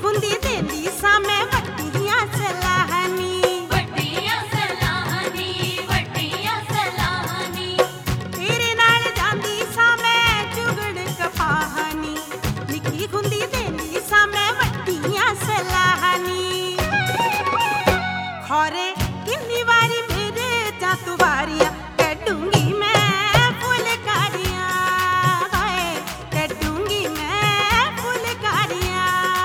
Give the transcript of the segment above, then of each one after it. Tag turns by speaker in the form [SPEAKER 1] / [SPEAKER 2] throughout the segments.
[SPEAKER 1] ਹੁੰਦੀ ਦੇਂਦੀ ਸਾਂ ਮੈਂ ਵੱਡੀਆਂ ਸਲਾਹਨੀ ਤੇਰੇ ਨਾਲ ਜਾਂਦੀ ਸਾਂ ਮੈਂ ਚੁਗੜ ਕਪਾਹਨੀ ਨਿੱਕੀ ਹੁੰਦੀ ਦੇਂਦੀ ਸਾਂ ਮੈਂ ਵੱਡੀਆਂ ਸਲਾਹਨੀ ਖੋਰੇ ਕਿੰਨੀ ਵਾਰੀ ਮੇਰੇ ਜਾਂ ਤੂੰ ਵਾਰੀਆਂ ਕੱਢੂੰਗੀ ਮੈਂ ਫੁਲਕਾਰੀਆਂ ਹਾਏ ਕੱਢੂੰਗੀ ਮੈਂ ਫੁਲਕਾਰੀਆਂ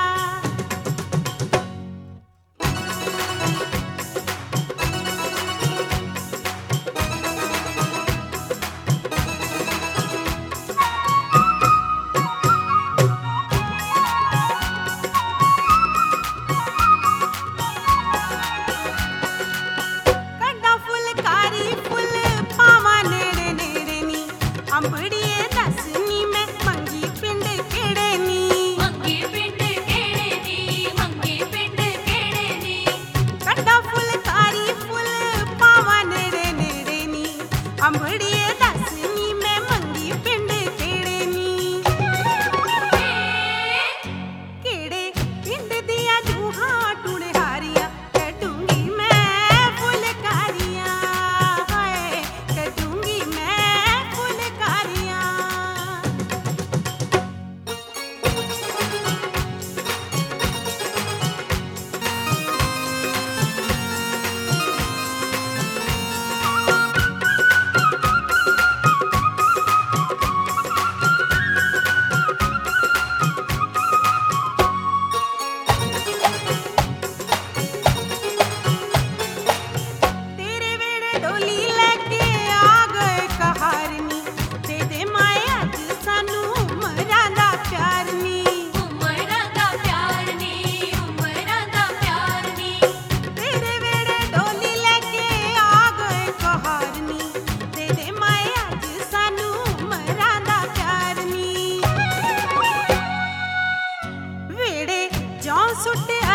[SPEAKER 1] ਕੱਢਾਂ ਫੁਲਕਾਰੀ ਫੁੱਲ ਪਾਵਾਂ ਨੇੜੇ ਨੇੜੇ ਨੀ ਅੰਬੜੀਏ ਦੱਸ ਨੀ ਮੈਂ ਮੰਗੀ ਪਿੰਡ ਕਿਹੜੇ ਨੀ ਕੱਢਾਂ ਫੁਲਕਾਰੀ ਫੁੱਲ ਪਾਵਾਂ ਨੇੜੇ ਨੇੜੇ ਨੀ ਅੰਬੜੀਏ ਦੱਸ ਨੀ ਮੈਂ ਮੰਗੀ ਪਿੰਡ ਕਿਹੜੇ ਨੀ ਕਿਹੜੇ ਪਿੰਡ ਦੀਆਂ ਜੂਹਾਂ ਟੁਣਹਾਰੀਆਂ ਕੱਢੂੰਗੀ ਮੈਂ ਫੁਲਕਾਰੀਆਂ ਹਾਏ ਕੱਢੂੰਗੀ ਮੈਂ ਫੁਲਕਾਰੀਆਂ ਤੇਰੇ ਵੇੜੇ ਡੋਲੀ ਲੈ ਕੇ ਆ ਗਏ ਕਹਾਰਨੀ ਦੇ ਮਾਏ ਅੱਜ ਸਾਨੂੰ ਉਮਰਾਂ ਦਾ ਪਿਆਰ ਨੀ ਤੇਰੇ ਵੇੜੇ ਡੋਲੀ ਲੈ ਕੇ ਆ ਗਏ ਕਹਾਰਨੀ ਦੇ ਮਾਏ ਅੱਜ ਸਾਨੂੰ ਉਮਰਾਂ ਦਾ ਪਿਆਰ ਨੀ ਵੇੜੇ ਜੌਂ ਸੁੱਟ